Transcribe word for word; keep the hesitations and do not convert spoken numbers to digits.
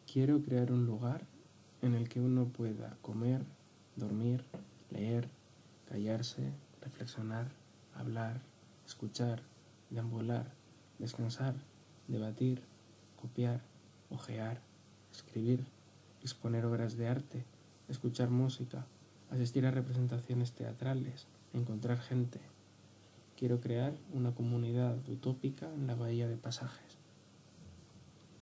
Quiero crear un lugar en el que uno pueda comer, dormir, leer, callarse, reflexionar, hablar, escuchar, deambular, descansar, debatir, copiar, hojear, escribir, exponer obras de arte, escuchar música, asistir a representaciones teatrales, encontrar gente. Quiero crear una comunidad utópica en la bahía de Pasajes.